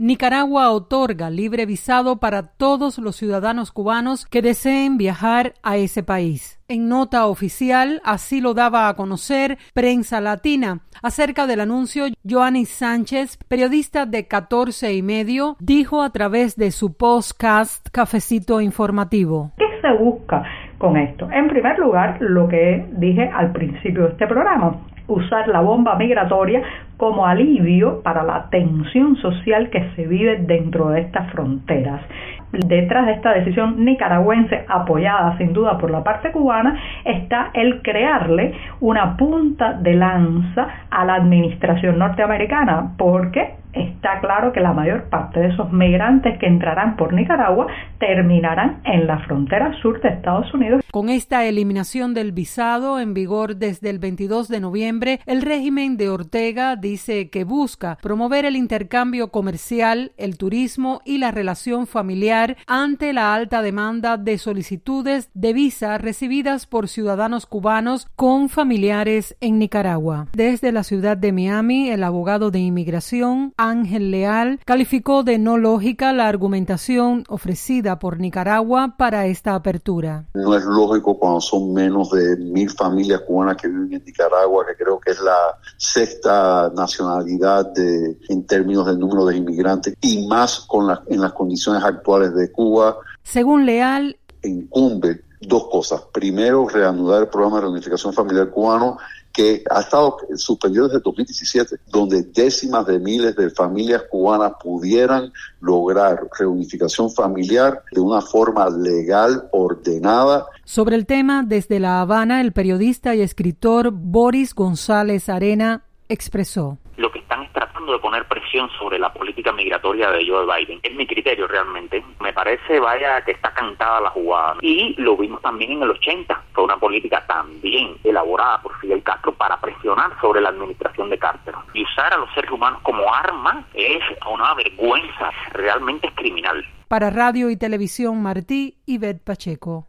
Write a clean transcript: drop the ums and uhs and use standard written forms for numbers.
Nicaragua otorga libre visado para todos los ciudadanos cubanos que deseen viajar a ese país. En nota oficial, así lo daba a conocer Prensa Latina. Acerca del anuncio, Joanny Sánchez, periodista de 14 y medio, dijo a través de su podcast Cafecito Informativo. ¿Qué se busca con esto? En primer lugar, lo que dije al principio de este programa, usar la bomba migratoria como alivio para la tensión social que se vive dentro de estas fronteras. Detrás de esta decisión nicaragüense, apoyada sin duda por la parte cubana, está el crearle una punta de lanza a la administración norteamericana, porque está claro que la mayor parte de esos migrantes que entrarán por Nicaragua terminarán en la frontera sur de Estados Unidos. Con esta eliminación del visado en vigor desde el 22 de noviembre, el régimen de Ortega dice que busca promover el intercambio comercial, el turismo y la relación familiar ante la alta demanda de solicitudes de visa recibidas por ciudadanos cubanos con familiares en Nicaragua. Desde la ciudad de Miami, el abogado de inmigración Ángel Leal calificó de no lógica la argumentación ofrecida por Nicaragua para esta apertura. No es lógico cuando son menos de 1,000 familias cubanas que viven en Nicaragua, que creo que es la sexta nacionalidad en términos del número de inmigrantes, y más en las condiciones actuales de Cuba. Según Leal, incumbe dos cosas. Primero, reanudar el programa de reunificación familiar cubano, que ha estado suspendido desde 2017, donde décimas de miles de familias cubanas pudieran lograr reunificación familiar de una forma legal, ordenada. Sobre el tema, desde La Habana, el periodista y escritor Boris González Arena expresó: lo que están es tratando de poner presión sobre la política migratoria de Joe Biden. Es mi criterio realmente. Me parece, que está cantada la jugada. Y lo vimos también en el 80. Fue una política también elaborada por Fidel Castro para presionar sobre la administración de Carter. Y usar a los seres humanos como arma es una vergüenza. Realmente es criminal. Para Radio y Televisión Martí, Ivette Pacheco.